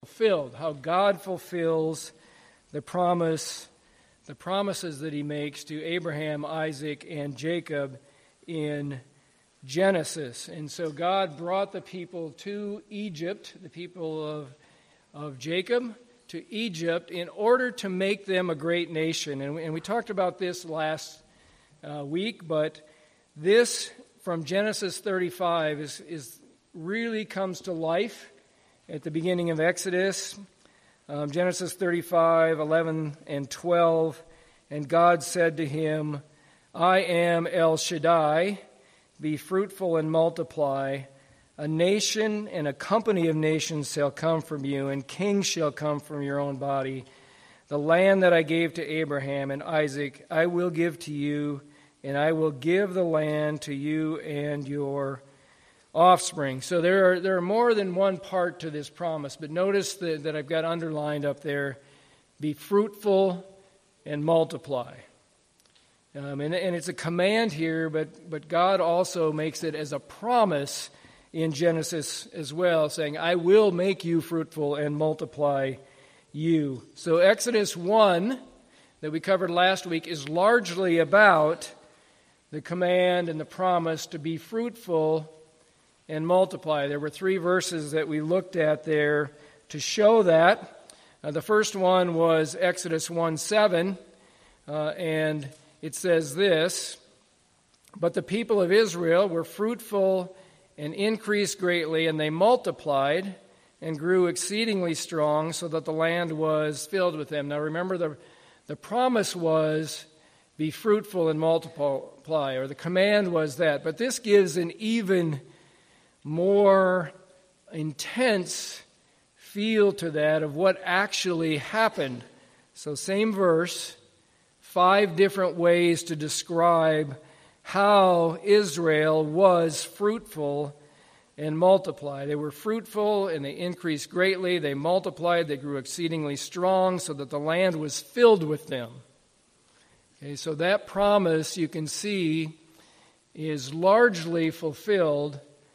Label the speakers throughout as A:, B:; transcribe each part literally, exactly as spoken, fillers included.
A: fulfilled, how God fulfills the promise, the promises that he makes to Abraham, Isaac, and Jacob in Genesis. And so God brought the people to Egypt, the people of, of Jacob, to Egypt in order to make them a great nation. And we, and we talked about this last uh, week, but this from Genesis thirty-five is, is really comes to life at the beginning of Exodus. Um, Genesis thirty-five, eleven and twelve. And God said to him, I am El Shaddai, be fruitful and multiply. A nation and a company of nations shall come from you, and kings shall come from your own body. The land that I gave to Abraham and Isaac, I will give to you, and I will give the land to you and your offspring. So there are there are more than one part to this promise, but notice that, that I've got underlined up there, be fruitful and multiply. Um, and, and it's a command here, but, but God also makes it as a promise in Genesis as well, saying, I will make you fruitful and multiply you. So Exodus one, that we covered last week, is largely about the command and the promise to be fruitful and multiply. There were three verses that we looked at there to show that. Uh, the first one was Exodus one seven, uh, and it says this, but the people of Israel were fruitful and increased greatly, and they multiplied and grew exceedingly strong, so that the land was filled with them. Now remember, the, the promise was, be fruitful and multiply, or the command was that. But this gives an even more intense feel to that of what actually happened. So same verse, five different ways to describe how Israel was fruitful and multiplied. They were fruitful and they increased greatly. They multiplied, they grew exceedingly strong, so that the land was filled with them. Okay, so that promise, you can see, is largely fulfilled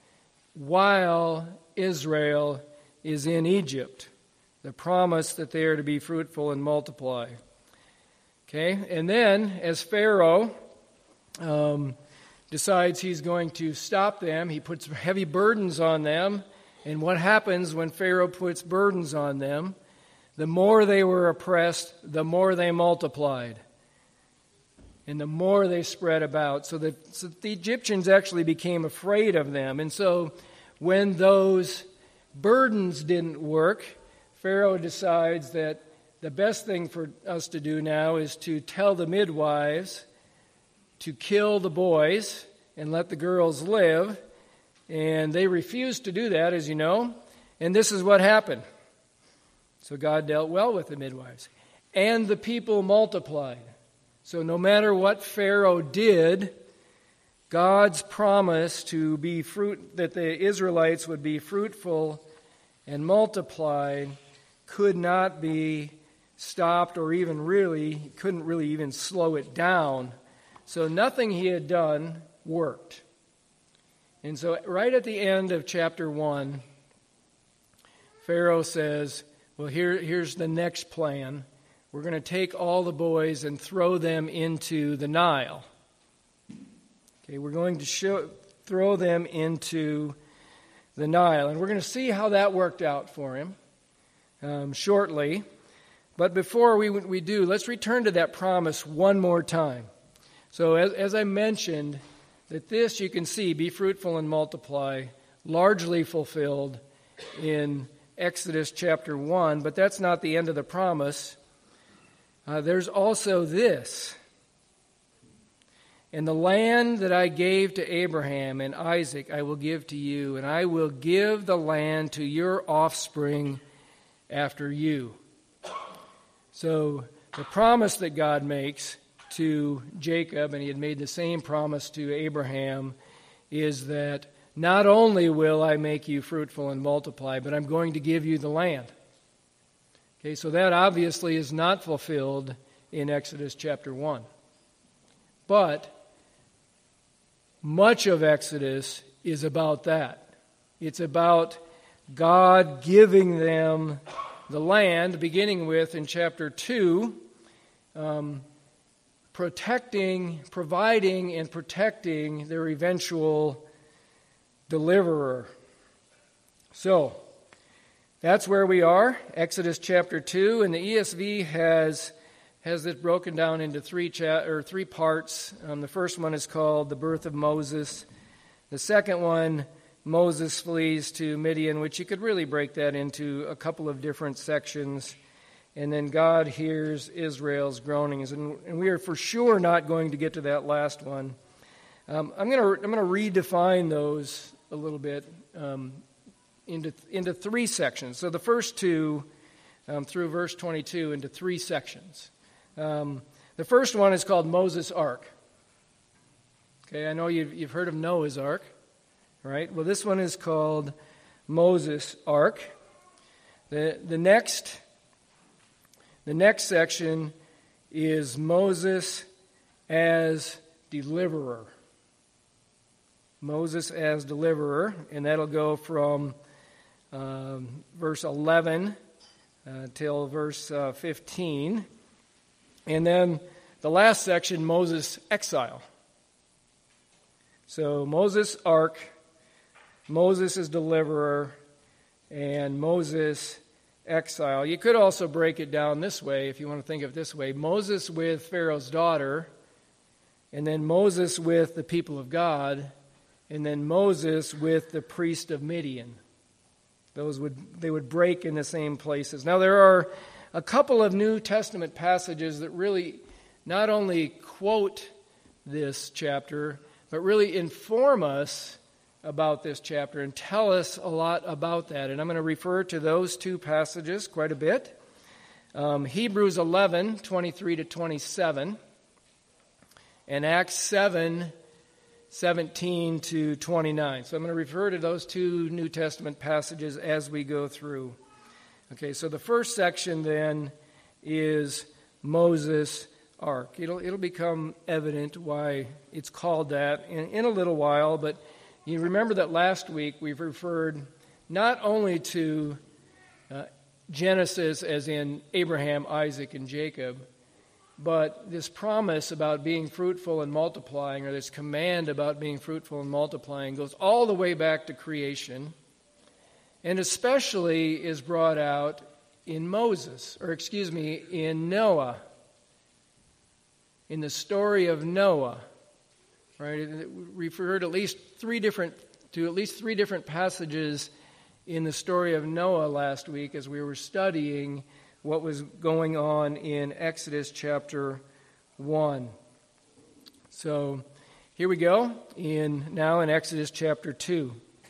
A: while Israel is in Egypt. The promise that they are to be fruitful and multiply. Okay, and then as Pharaoh um, decides he's going to stop them, he puts heavy burdens on them. And what happens when Pharaoh puts burdens on them? The more they were oppressed, the more they multiplied. And the more they spread about. So that, so the Egyptians actually became afraid of them. And so when those burdens didn't work, Pharaoh decides that the best thing for us to do now is to tell the midwives to kill the boys and let the girls live. And they refused to do that, as you know. And this is what happened. So God dealt well with the midwives. And the people multiplied. So no matter what Pharaoh did, God's promise to be fruit, that the Israelites would be fruitful and multiplied, could not be stopped or even really, couldn't really even slow it down. So nothing he had done worked. And so right at the end of chapter one, Pharaoh says, well, here, here's the next plan. We're going to take all the boys and throw them into the Nile. Okay, we're going to show, throw them into the Nile. And we're going to see how that worked out for him um, shortly. But before we, we do, let's return to that promise one more time. So as, as I mentioned, that this you can see, be fruitful and multiply, largely fulfilled in Exodus chapter one. But that's not the end of the promise. Uh, there's also this. And the land that I gave to Abraham and Isaac I will give to you, and I will give the land to your offspring after you. So the promise that God makes to Jacob, and he had made the same promise to Abraham, is that not only will I make you fruitful and multiply, but I'm going to give you the land. Okay, so that obviously is not fulfilled in Exodus chapter one. But much of Exodus is about that. It's about God giving them the land, beginning with in chapter two, um, protecting, providing, and protecting their eventual deliverer. So, that's where we are, Exodus chapter two, and the E S V has has this broken down into three cha- or three parts. Um, the first one is called the birth of Moses. The second one, Moses flees to Midian, which you could really break that into a couple of different sections. And then God hears Israel's groanings, and, and we are for sure not going to get to that last one. Um, I'm going to I'm going to redefine those a little bit um, into into three sections. So the first two, um, through verse twenty-two, into three sections. Um, the first one is called Moses' Ark. Okay, I know you've, you've heard of Noah's Ark, right? Well, this one is called Moses' Ark. The the next the next section is Moses as deliverer. Moses as deliverer, and that'll go from um, verse eleven uh, till verse uh, fifteen. And then the last section, Moses' exile. So Moses' ark, Moses as deliverer, and Moses' exile. You could also break it down this way, if you want to think of it this way. Moses with Pharaoh's daughter, and then Moses with the people of God, and then Moses with the priest of Midian. Those would they would break in the same places. Now there are a couple of New Testament passages that really not only quote this chapter, but really inform us about this chapter and tell us a lot about that. And I'm going to refer to those two passages quite a bit. Um, Hebrews eleven, twenty-three to twenty-seven, and Acts seven, seventeen to twenty-nine. So I'm going to refer to those two New Testament passages as we go through. Okay, so the first section then is Moses' Ark. It'll it'll become evident why it's called that in, in a little while, but you remember that last week we've referred not only to uh, Genesis as in Abraham, Isaac, and Jacob, but this promise about being fruitful and multiplying, or this command about being fruitful and multiplying, goes all the way back to creation, and especially is brought out in Moses, or excuse me, in Noah, in the story of Noah. Right? We referred at least three different to at least three different passages in the story of Noah last week as we were studying what was going on in Exodus chapter one. So here we go in now in Exodus chapter two.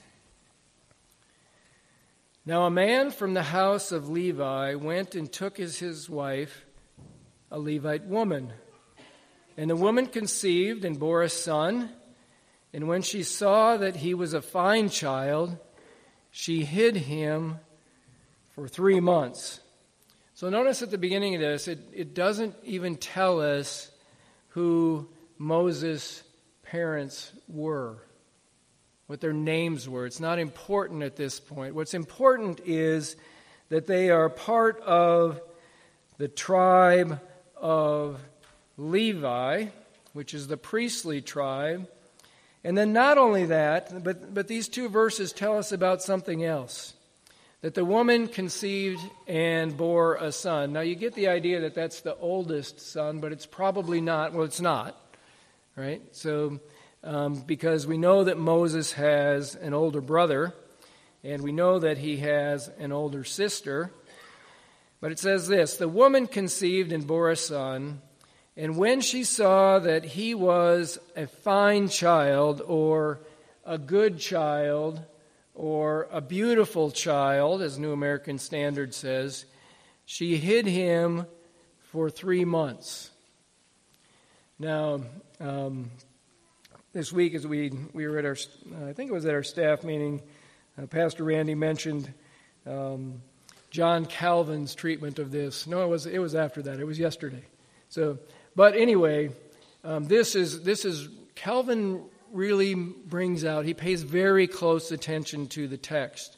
A: Now a man from the house of Levi went and took as his wife a Levite woman. And the woman conceived and bore a son. And when she saw that he was a fine child, she hid him for three months. So notice at the beginning of this, it, it doesn't even tell us who Moses' parents were, what their names were. It's not important at this point. What's important is that they are part of the tribe of Levi, which is the priestly tribe. And then not only that, but, but these two verses tell us about something else. That the woman conceived and bore a son. Now you get the idea that that's the oldest son, but it's probably not. Well, it's not, right? So, um, because we know that Moses has an older brother, and we know that he has an older sister. But it says this, the woman conceived and bore a son, and when she saw that he was a fine child, or a good child, or a beautiful child, as New American Standard says, she hid him for three months. Now, um, this week as we, we were at our, I think it was at our staff meeting, uh, Pastor Randy mentioned um, John Calvin's treatment of this. No, it was it was after that. It was yesterday. So, but anyway, um, this is this is Calvin really brings out. He pays very close attention to the text,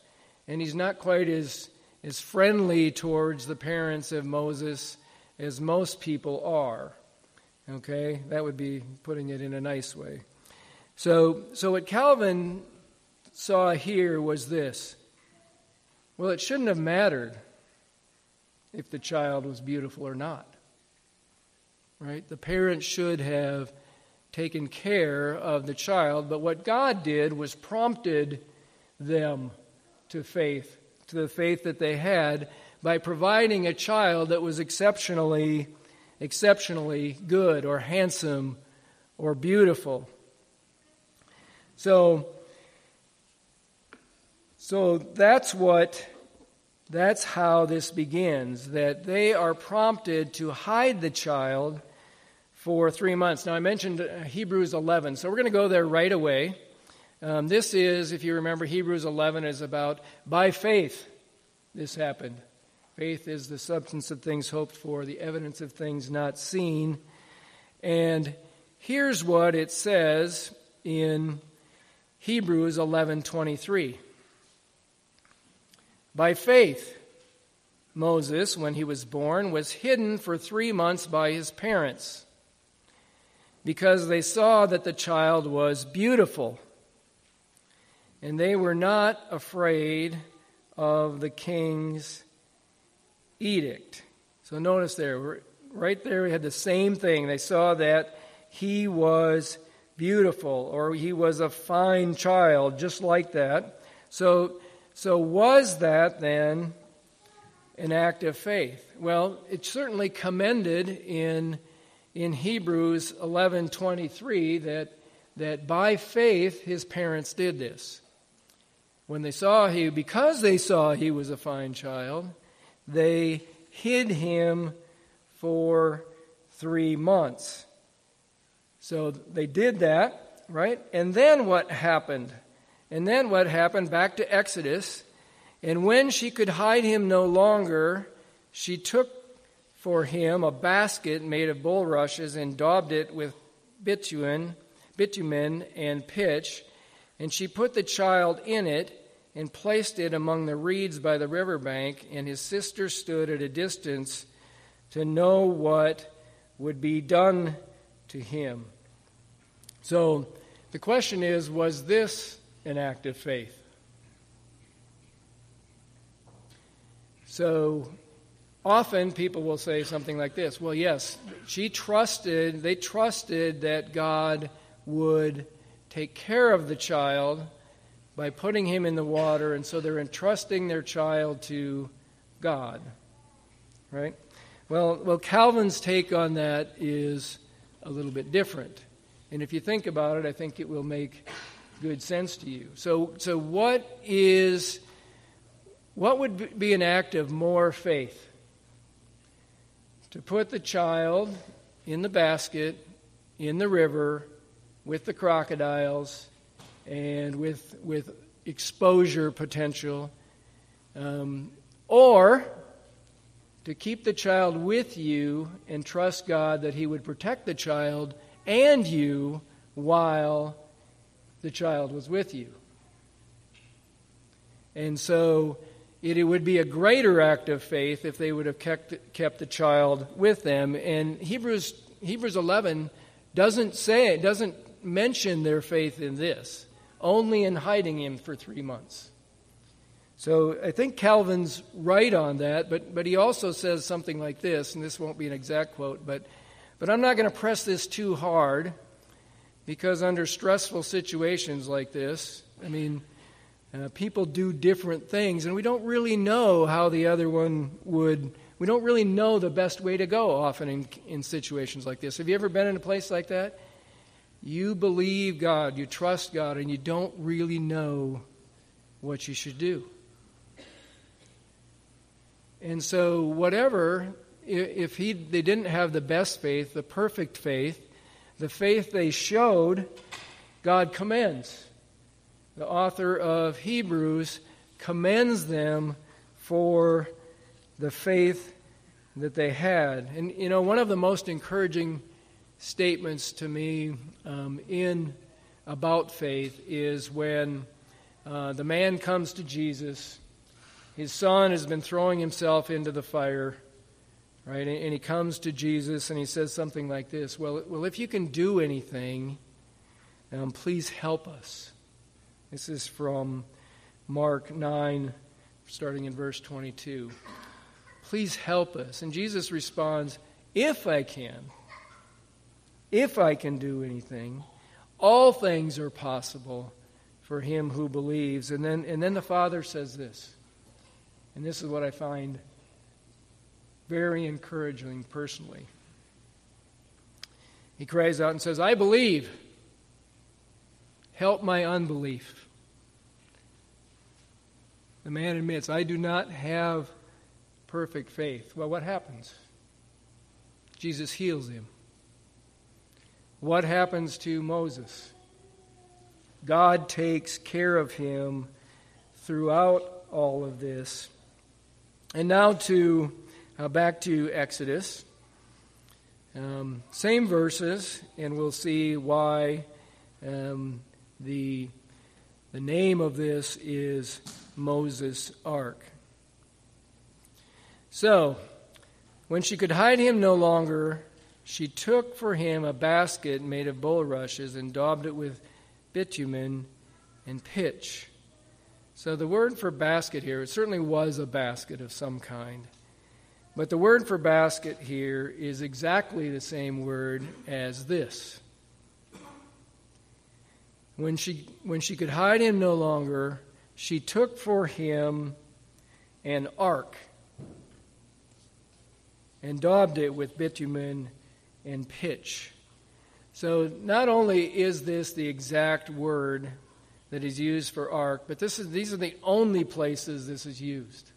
A: and he's not quite as, as friendly towards the parents of Moses as most people are. Okay? That would be putting it in a nice way. So, so what Calvin saw here was this. Well, it shouldn't have mattered if the child was beautiful or not. Right? The parents should have taken care of the child, but what God did was prompted them to faith, to the faith that they had, by providing a child that was exceptionally, exceptionally good or handsome or beautiful. So, so that's what, that's how this begins, that they are prompted to hide the child for three months. Now, I mentioned Hebrews eleven, so we're going to go there right away. Um, this is, if you remember, Hebrews eleven is about by faith this happened. Faith is the substance of things hoped for, the evidence of things not seen. And here's what it says in Hebrews eleven twenty-three. By faith, Moses, when he was born, was hidden for three months by his parents, because they saw that the child was beautiful, and they were not afraid of the king's edict. So notice there, right there we had the same thing. They saw that he was beautiful, or he was a fine child, just like that. So, so was that then an act of faith? Well, it's certainly commended in in Hebrews eleven twenty-three that that by faith his parents did this. When they saw he, because they saw he was a fine child, they hid him for three months. So they did that, right? And then what happened? And then what happened? Back to Exodus. And when she could hide him no longer, she took for him a basket made of bulrushes and daubed it with bitumen, bitumen and pitch. And she put the child in it and placed it among the reeds by the riverbank. And his sister stood at a distance to know what would be done to him. So the question is, was this an act of faith? So often people will say something like this. Well, yes, she trusted, they trusted that God would take care of the child by putting him in the water, and so they're entrusting their child to God. Right? Well, well, Calvin's take on that is a little bit different. And if you think about it, I think it will make good sense to you. So, so what is, what would be an act of more faith? To put the child in the basket, in the river, with the crocodiles, and with with exposure potential, um, or to keep the child with you and trust God that he would protect the child and you while the child was with you. And so it, it would be a greater act of faith if they would have kept kept the child with them. And Hebrews Hebrews eleven doesn't say, doesn't mention their faith in this, only in hiding him for three months. So I think Calvin's right on that, but but he also says something like this, and this won't be an exact quote, but but I'm not going to press this too hard, because under stressful situations like this, I mean, uh, people do different things, and we don't really know how the other one would, we don't really know the best way to go often in, in situations like this. Have you ever been in a place like that? You believe God, you trust God, and you don't really know what you should do. And so whatever, if he they didn't have the best faith, the perfect faith, the faith they showed, God commends. The author of Hebrews commends them for the faith that they had. And, you know, one of the most encouraging statements to me um, in about faith is when uh, the man comes to Jesus his son has been throwing himself into the fire, right? And, and he comes to Jesus and he says something like this, well, well, if you can do anything, um, please help us. This is from Mark nine, starting in verse twenty-two. Please help us. And Jesus responds, if I can, if I can do anything, all things are possible for him who believes. And then, and then the Father says this, and this is what I find very encouraging personally. He cries out and says, I believe. Help my unbelief. The man admits, I do not have perfect faith. Well, what happens? Jesus heals him. What happens to Moses? God takes care of him throughout all of this. And now to uh, back to Exodus. Um, same verses, and we'll see why um, the the name of this is Moses' Ark. So, when she could hide him no longer, she took for him a basket made of bulrushes and daubed it with bitumen and pitch. So the word for basket here, it certainly was a basket of some kind. But the word for basket here is exactly the same word as this. When she, when she could hide him no longer, she took for him an ark and daubed it with bitumen and pitch. So not only is this the exact word that is used for ark, but this is these are the only places this is used.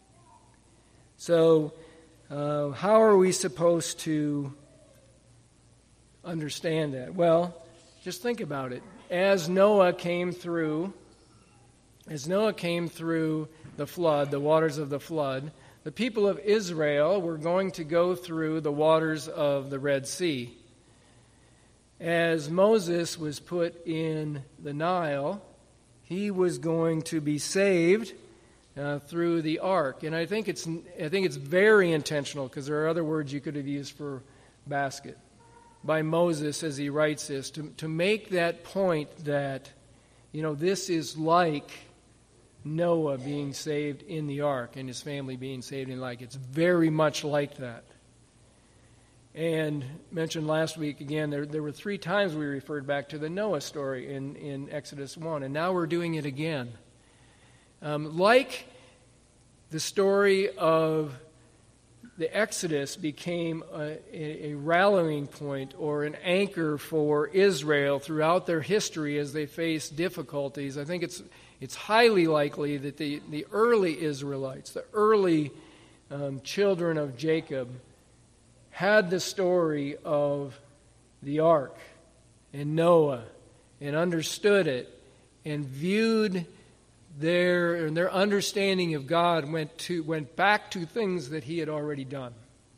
A: So uh, how are we supposed to understand that? Well, just think about it. As Noah came through, as Noah came through the flood, the waters of the flood, the people of Israel were going to go through the waters of the Red Sea. As Moses was put in the Nile, he was going to be saved uh, through the ark. And I think it's I think it's very intentional, because there are other words you could have used for basket, by Moses as he writes this, to, to make that point that, you know, this is like Noah being saved in the ark and his family being saved in the ark. It's very much like that. And mentioned last week, again, there, there were three times we referred back to the Noah story in, in Exodus one, and now we're doing it again. Um, like the story of the Exodus became a, a rallying point or an anchor for Israel throughout their history as they faced difficulties, I think it's it's highly likely that the, the early Israelites, the early um, children of Jacob, had the story of the ark and Noah and understood it and viewed their and their understanding of God went to went back to things that he had already done.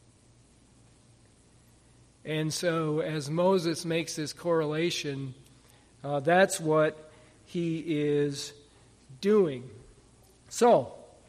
A: And so as Moses makes this correlation, uh, that's what he is doing. So,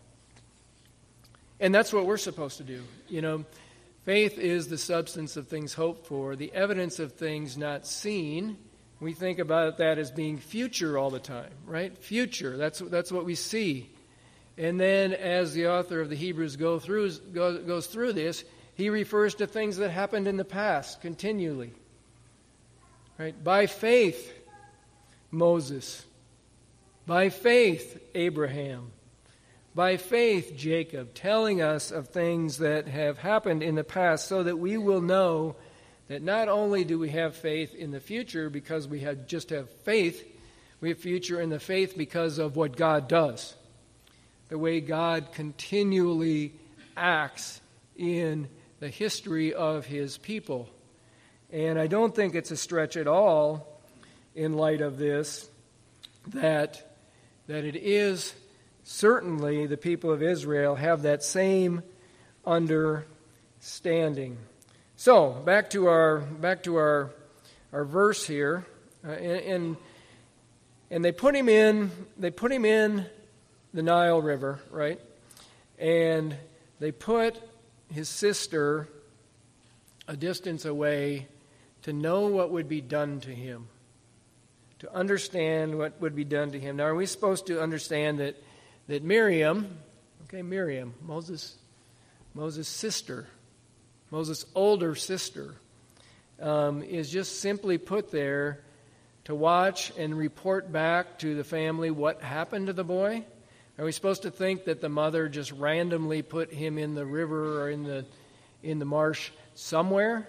A: and that's what we're supposed to do. You know, faith is the substance of things hoped for, the evidence of things not seen. We think about that as being future all the time, right? Future, that's that's what we see. And then as the author of the Hebrews go through, go, goes through this, he refers to things that happened in the past continually. Right? By faith, Moses. By faith, Abraham. By faith, Jacob, telling us of things that have happened in the past so that we will know that not only do we have faith in the future because we have just have faith, we have future in the faith because of what God does. The way God continually acts in the history of his people. And I don't think it's a stretch at all in light of this that, that it is certainly the people of Israel have that same understanding. So back to our back to our our verse here, uh, and, and and they put him in they put him in the Nile River, right? And they put his sister a distance away to know what would be done to him, to understand what would be done to him. Now, are we supposed to understand that, that Miriam, okay, Miriam, Moses' Moses' sister, Moses' older sister, um, is just simply put there to watch and report back to the family what happened to the boy? Are we supposed to think that the mother just randomly put him in the river or in the in the marsh somewhere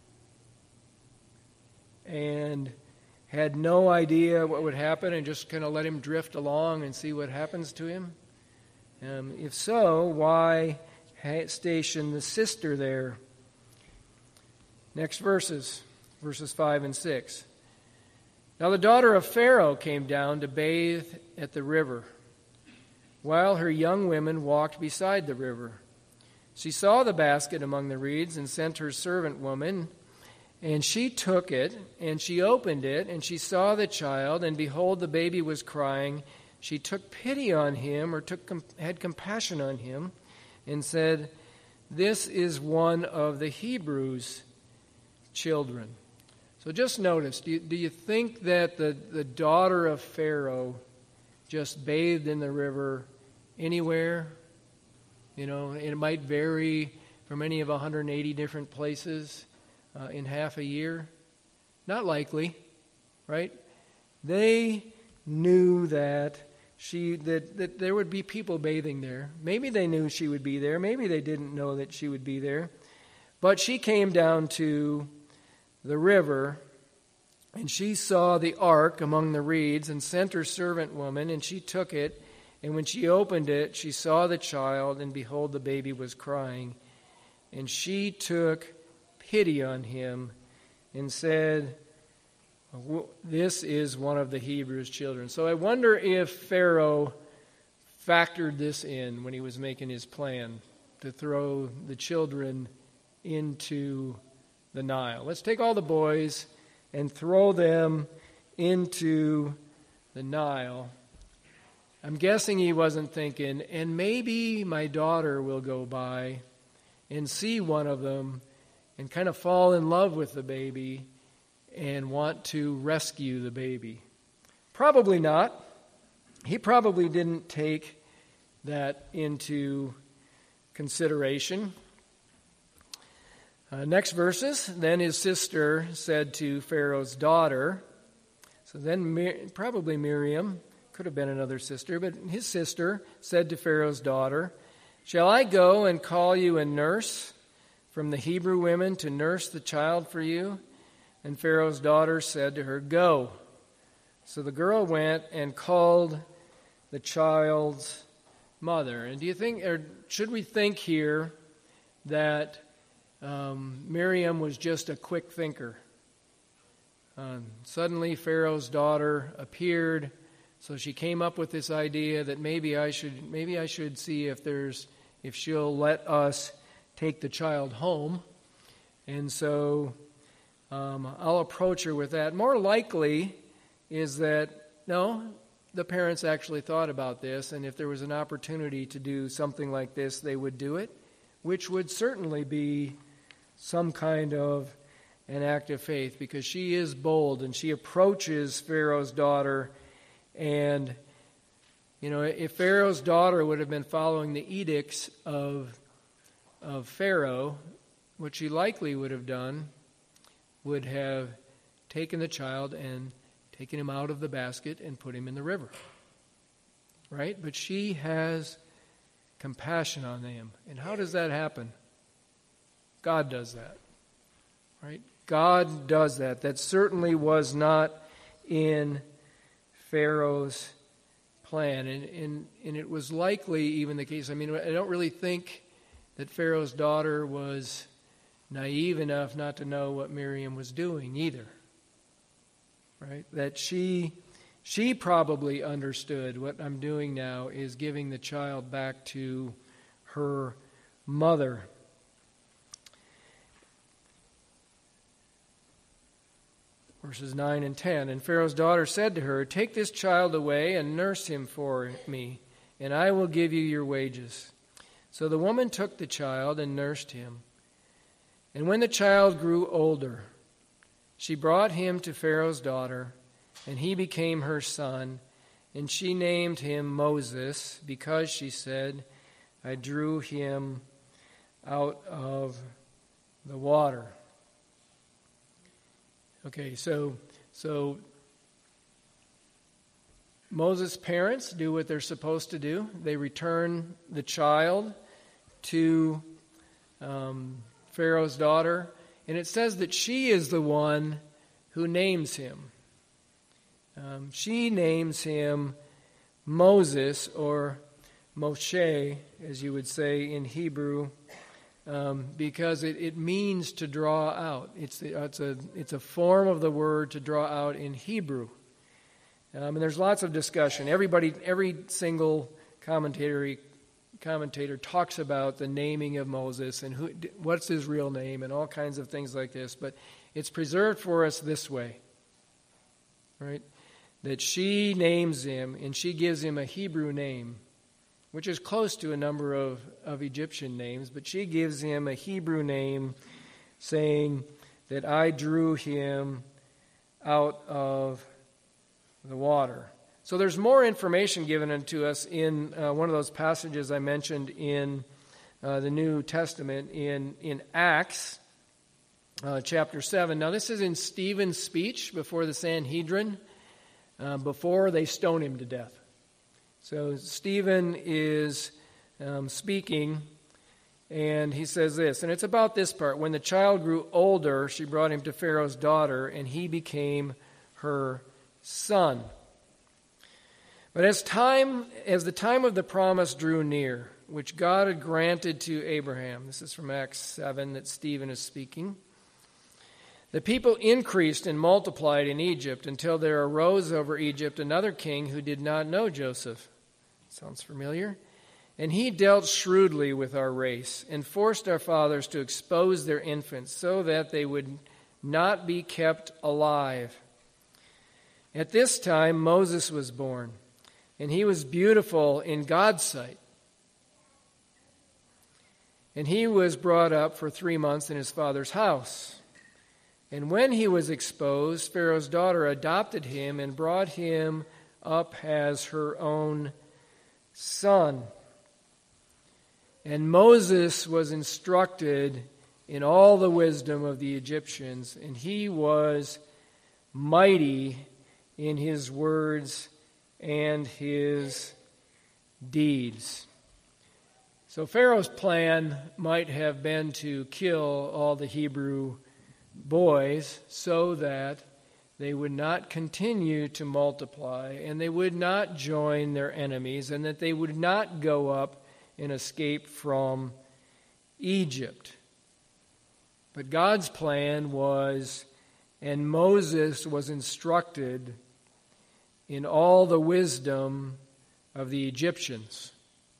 A: and had no idea what would happen and just kind of let him drift along and see what happens to him? Um, if so, why station the sister there? Next verses, verses five and six. Now the daughter of Pharaoh came down to bathe at the river, while her young women walked beside the river. She saw the basket among the reeds and sent her servant woman, and she took it, and she opened it, and she saw the child, and behold, the baby was crying. She took pity on him, or took had compassion on him, and said, "This is one of the Hebrews' children." So just notice, do you, do you think that the, the daughter of Pharaoh just bathed in the river anywhere? You know, it might vary from any of one hundred eighty different places uh, in half a year. Not likely, right? They knew that she that, that there would be people bathing there. Maybe they knew she would be there. Maybe they didn't know that she would be there. But she came down to the river, and she saw the ark among the reeds, and sent her servant woman, and she took it. And when she opened it, she saw the child, and behold, the baby was crying. And she took pity on him and said, "This is one of the Hebrews' children." So I wonder if Pharaoh factored this in when he was making his plan to throw the children into the Nile. Let's take all the boys and throw them into the Nile. I'm guessing he wasn't thinking, and maybe my daughter will go by and see one of them and kind of fall in love with the baby and want to rescue the baby. Probably not. He probably didn't take that into consideration. Uh, next verses. Then his sister said to Pharaoh's daughter, so then Mir- probably Miriam, could have been another sister, but his sister said to Pharaoh's daughter, "Shall I go and call you a nurse from the Hebrew women to nurse the child for you?" And Pharaoh's daughter said to her, "Go." So the girl went and called the child's mother. And do you think, or should we think here that Um, Miriam was just a quick thinker? Um, suddenly Pharaoh's daughter appeared, so she came up with this idea that maybe I should maybe I should see if there's if she'll let us take the child home, and so um, I'll approach her with that. More likely is that no, the parents actually thought about this, and if there was an opportunity to do something like this, they would do it, which would certainly be some kind of an act of faith, because she is bold and she approaches Pharaoh's daughter. And, you know, if Pharaoh's daughter would have been following the edicts of, of Pharaoh, what she likely would have done would have taken the child and taken him out of the basket and put him in the river. Right? But she has compassion on them. And how does that happen? God does that, right? God does that. That certainly was not in Pharaoh's plan. And, and, and it was likely even the case. I mean, I don't really think that Pharaoh's daughter was naive enough not to know what Miriam was doing either, right? That she, she probably understood what I'm doing now is giving the child back to her mother. Verses nine and ten. And Pharaoh's daughter said to her, "Take this child away and nurse him for me, and I will give you your wages." So the woman took the child and nursed him. And when the child grew older, she brought him to Pharaoh's daughter, and he became her son. And she named him Moses, because she said, I drew him out of the water. Okay, so so Moses' parents do what they're supposed to do. They return the child to um, Pharaoh's daughter, and it says that she is the one who names him. Um, she names him Moses, or Moshe, as you would say in Hebrew, um, because it, it means to draw out. It's, it's, a, it's a form of the word to draw out in Hebrew. Um, and there's lots of discussion. Everybody, every single commentator, commentator talks about the naming of Moses and who, what's his real name and all kinds of things like this. But it's preserved for us this way, right? That she names him, and she gives him a Hebrew name, which is close to a number of, of Egyptian names, but she gives him a Hebrew name, saying that I drew him out of the water. So there's more information given to us in uh, one of those passages I mentioned in uh, the New Testament, in, in Acts uh, chapter seven. Now this is in Stephen's speech before the Sanhedrin, Uh, before they stone him to death. So Stephen is um, speaking, and he says this, and it's about this part. When the child grew older, she brought him to Pharaoh's daughter, and he became her son. But as time, as the time of the promise drew near, which God had granted to Abraham, this is from Acts seven that Stephen is speaking, the people increased and multiplied in Egypt until there arose over Egypt another king who did not know Joseph. Sounds familiar? And he dealt shrewdly with our race and forced our fathers to expose their infants so that they would not be kept alive. At this time Moses was born, and he was beautiful in God's sight. And he was brought up for three months in his father's house. And when he was exposed, Pharaoh's daughter adopted him and brought him up as her own son. And Moses was instructed in all the wisdom of the Egyptians, and he was mighty in his words and his deeds. So Pharaoh's plan might have been to kill all the Hebrew boys so that they would not continue to multiply and they would not join their enemies and that they would not go up and escape from Egypt. But God's plan was, and Moses was instructed in all the wisdom of the Egyptians.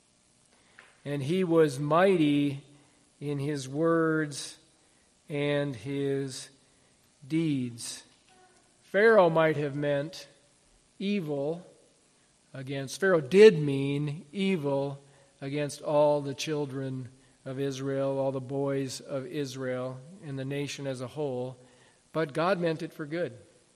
A: And he was mighty in his words and his deeds. Pharaoh might have meant evil against, Pharaoh did mean evil against all the children of Israel, all the boys of Israel, and the nation as a whole. But God meant it for good,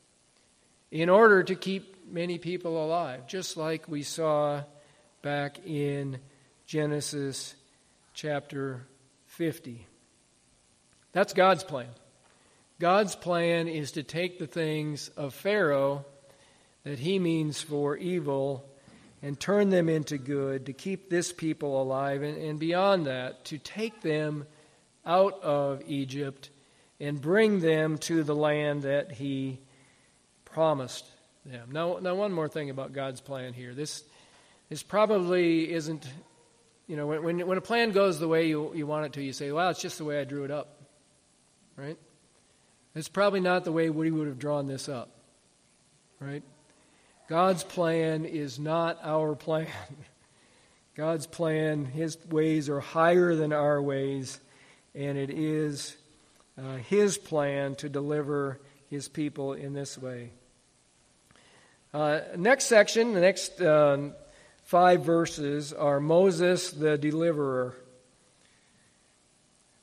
A: in order to keep many people alive, just like we saw back in Genesis chapter fifty. That's God's plan. God's plan is to take the things of Pharaoh that he means for evil and turn them into good, to keep this people alive, and, and beyond that, to take them out of Egypt and bring them to the land that he promised them. Now, now one more thing about God's plan here. This, this probably isn't, you know, when, when a plan goes the way you, you want it to, you say, well, it's just the way I drew it up. Right? It's probably not the way we would have drawn this up. Right? God's plan is not our plan. God's plan, his ways are higher than our ways, and it is uh, his plan to deliver his people in this way. Uh, next section, the next uh, five verses are Moses the deliverer.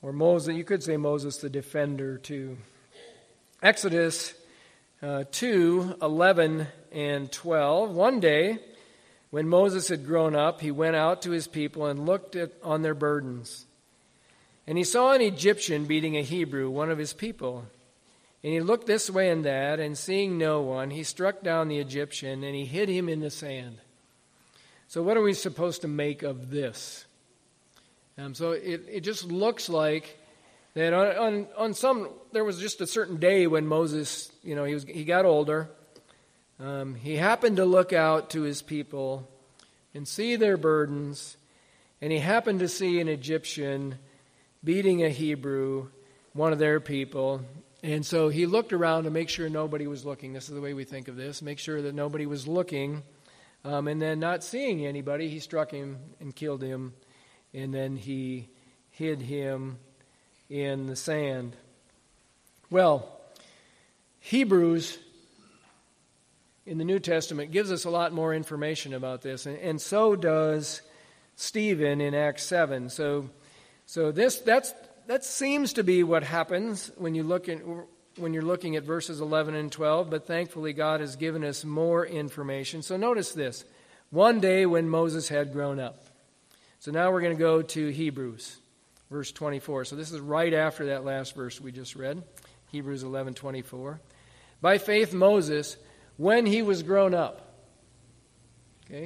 A: Or Moses, you could say Moses the defender too. Exodus uh, two, eleven and twelve. One day, when Moses had grown up, he went out to his people and looked at, on their burdens. And he saw an Egyptian beating a Hebrew, one of his people. And he looked this way and that, and seeing no one, he struck down the Egyptian, and he hid him in the sand. So what are we supposed to make of this? Um, so it, it just looks like that on, on on some, there was just a certain day when Moses, you know, he was he got older. Um, he happened to look out to his people and see their burdens, and he happened to see an Egyptian beating a Hebrew, one of their people. And so he looked around to make sure nobody was looking. This is the way we think of this. Make sure that nobody was looking. Um, and then not seeing anybody, he struck him and killed him. And then he hid him in the sand. Well, Hebrews in the New Testament gives us a lot more information about this. And, and so does Stephen in Acts seven. So so this that's that seems to be what happens when you look at when you're looking at verses eleven and twelve, but thankfully God has given us more information. So notice this. One day when Moses had grown up. So now we're going to go to Hebrews, verse twenty-four. So this is right after that last verse we just read, Hebrews eleven twenty-four. By faith Moses, when he was grown up. Okay?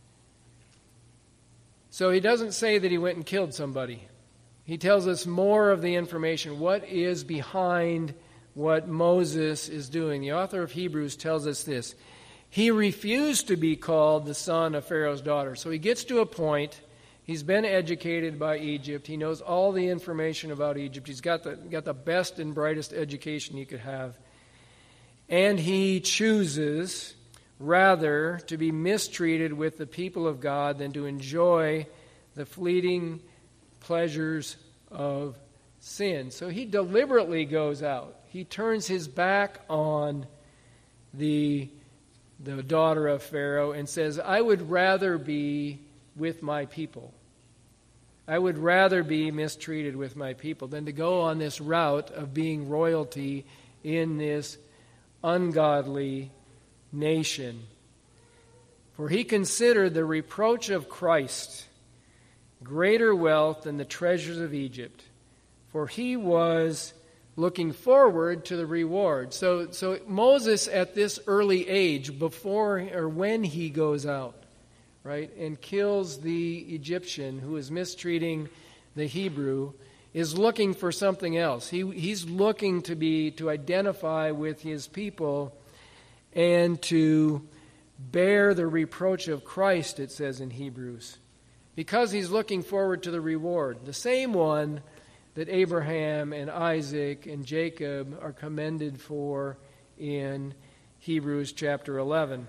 A: So he doesn't say that he went and killed somebody. He tells us more of the information. What is behind what Moses is doing? The author of Hebrews tells us this. He refused to be called the son of Pharaoh's daughter. So he gets to a point. He's been educated by Egypt. He knows all the information about Egypt. He's got the, got the best and brightest education he could have. And he chooses rather to be mistreated with the people of God than to enjoy the fleeting pleasures of sin. So he deliberately goes out. He turns his back on the, the daughter of Pharaoh and says, I would rather be with my people. I would rather be mistreated with my people than to go on this route of being royalty in this ungodly nation. For he considered the reproach of Christ greater wealth than the treasures of Egypt, for he was looking forward to the reward. So, so Moses at this early age, before or when he goes out, right, and kills the Egyptian who is mistreating the Hebrew, is looking for something else. He he's looking to be to identify with his people and to bear the reproach of Christ, it says in Hebrews, because he's looking forward to the reward, the same one that Abraham and Isaac and Jacob are commended for in Hebrews chapter eleven.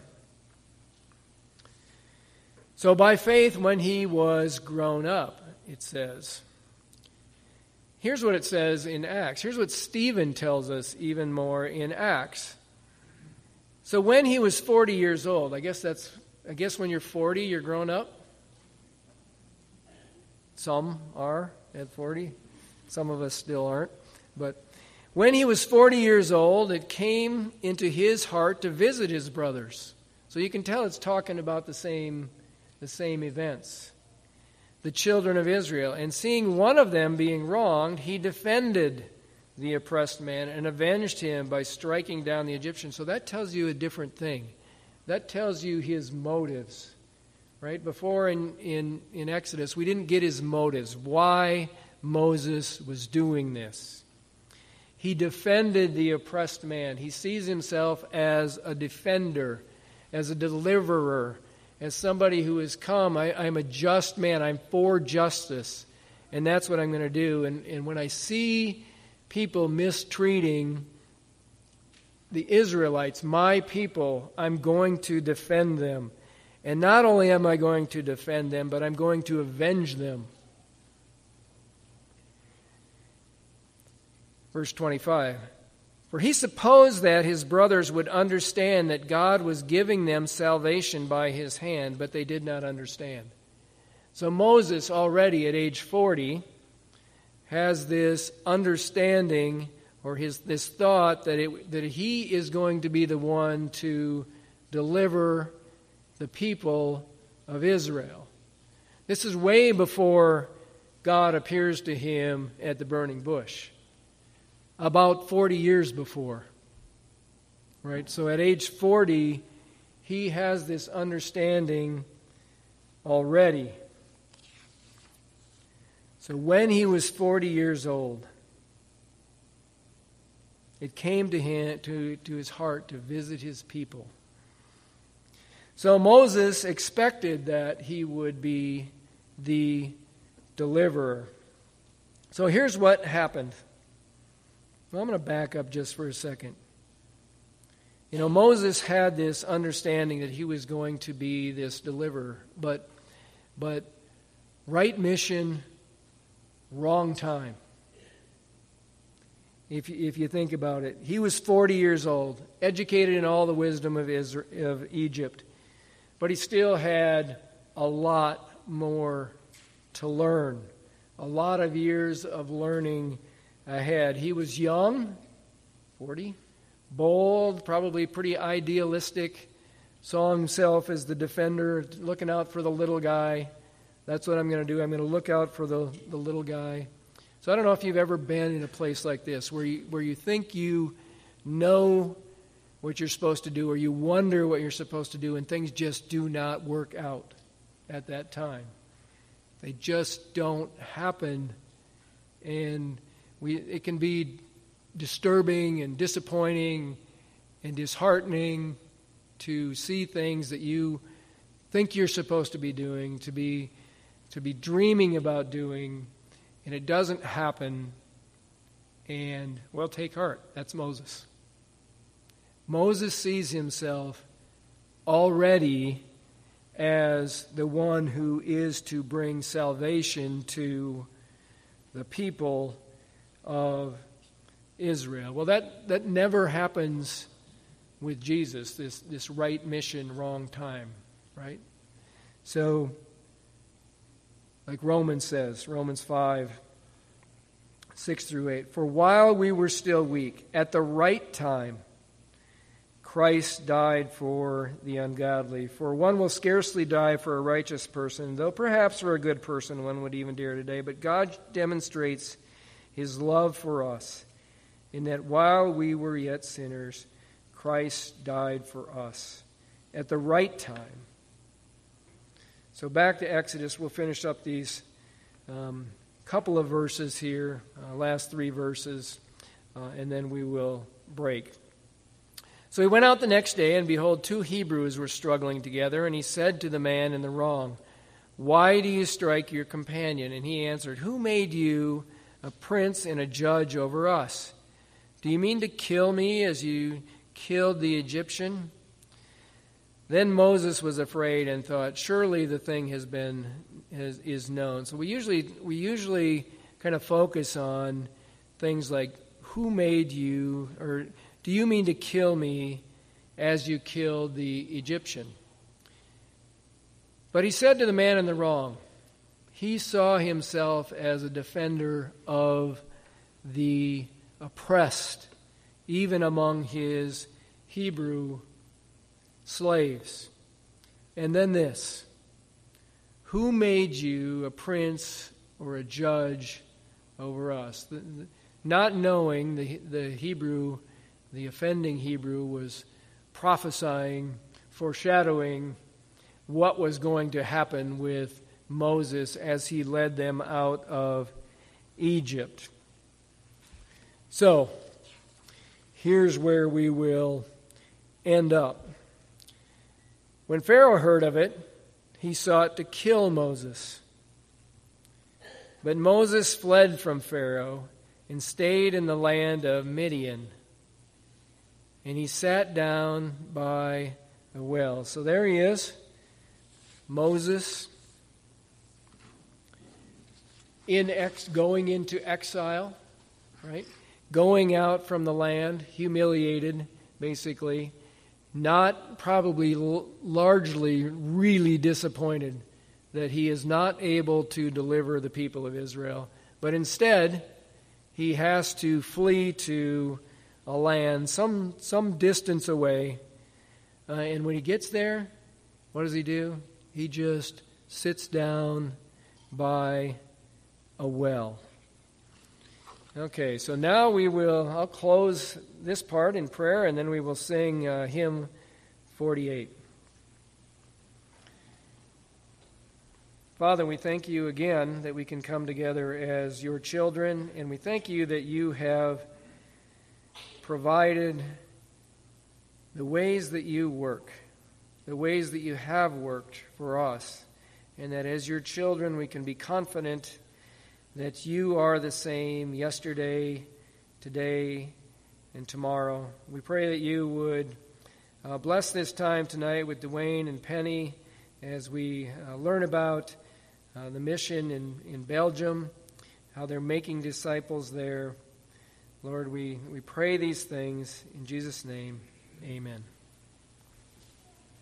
A: So by faith, when he was grown up, it says. Here's what it says in Acts. Here's what Stephen tells us even more in Acts. So when he was forty years old, I guess that's, I guess when you're forty, you're grown up. Some are at forty. Some of us still aren't. But when he was forty years old, it came into his heart to visit his brothers. So you can tell it's talking about the same the same events. The children of Israel. And seeing one of them being wronged, he defended the oppressed man and avenged him by striking down the Egyptian. So that tells you a different thing. That tells you his motives. Right? Before in, in, in Exodus, we didn't get his motives. Why Moses was doing this. He defended the oppressed man. He sees himself as a defender, as a deliverer, as somebody who has come. I, I'm a just man. I'm for justice. And that's what I'm going to do. And, and when I see people mistreating the Israelites, my people, I'm going to defend them. And not only am I going to defend them, but I'm going to avenge them. Verse twenty-five. For he supposed that his brothers would understand that God was giving them salvation by his hand, but they did not understand. So Moses, already at age forty, has this understanding or his this thought that it, that he is going to be the one to deliver the people of Israel. This is way before God appears to him at the burning bush. About forty years before. Right? So at age forty, he has this understanding already. So when he was forty years old, it came to him to, to his heart to visit his people. So Moses expected that he would be the deliverer. So here's what happened. Well, I'm going to back up just for a second. You know, Moses had this understanding that he was going to be this deliverer, but but right mission, wrong time. If you, if you think about it, he was forty years old, educated in all the wisdom of Israel, of Egypt, but he still had a lot more to learn, a lot of years of learning ahead. He was young, forty, bold, probably pretty idealistic, saw himself as the defender, looking out for the little guy. That's what I'm going to do. I'm going to look out for the, the little guy. So I don't know if you've ever been in a place like this where you, where you think you know what you're supposed to do or you wonder what you're supposed to do and things just do not work out at that time. They just don't happen. And we it can be disturbing and disappointing and disheartening to see things that you think you're supposed to be doing, to be to be dreaming about doing, and it doesn't happen. And, well, take heart. That's Moses. Moses sees himself already as the one who is to bring salvation to the people of Israel. Well, that, that never happens with Jesus, this, this right mission, wrong time, right? So, like Romans says, Romans five, six through eight, for while we were still weak, at the right time, Christ died for the ungodly. For one will scarcely die for a righteous person, though perhaps for a good person one would even dare today. But God demonstrates his love for us, in that while we were yet sinners, Christ died for us at the right time. So back to Exodus, we'll finish up these um, couple of verses here, uh, last three verses, uh, and then we will break. So he went out the next day, and behold, two Hebrews were struggling together, and he said to the man in the wrong, "Why do you strike your companion?" And he answered, "Who made you a prince and a judge over us? Do you mean to kill me as you killed the Egyptian?" Then Moses was afraid and thought, surely the thing has been has, is known. So we usually we usually kind of focus on things like, who made you, or do you mean to kill me as you killed the Egyptian? But he said to the man in the wrong, he saw himself as a defender of the oppressed, even among his Hebrew slaves. And then this, who made you a prince or a judge over us? The, the, not knowing the, the Hebrew, the offending Hebrew was prophesying, foreshadowing what was going to happen with Moses as he led them out of Egypt. So, here's where we will end up. When Pharaoh heard of it, he sought to kill Moses. But Moses fled from Pharaoh and stayed in the land of Midian. And he sat down by a well. So there he is, Moses, in ex- going into exile, right? Going out from the land, humiliated, basically. Not probably l- largely really disappointed that he is not able to deliver the people of Israel, But instead, he has to flee to a land some some distance away. Uh, and when he gets there, what does he do? He just sits down by a well. Okay, so now we will, I'll close this part in prayer, and then we will sing uh, hymn forty-eight. Father, we thank you again that we can come together as your children, and we thank you that you have provided the ways that you work, the ways that you have worked for us, and that as your children we can be confident that you are the same yesterday, today, and tomorrow. We pray that you would uh, bless this time tonight with Dwayne and Penny as we uh, learn about uh, the mission in, in Belgium, how they're making disciples there. Lord, we, we pray these things in Jesus' name. Amen.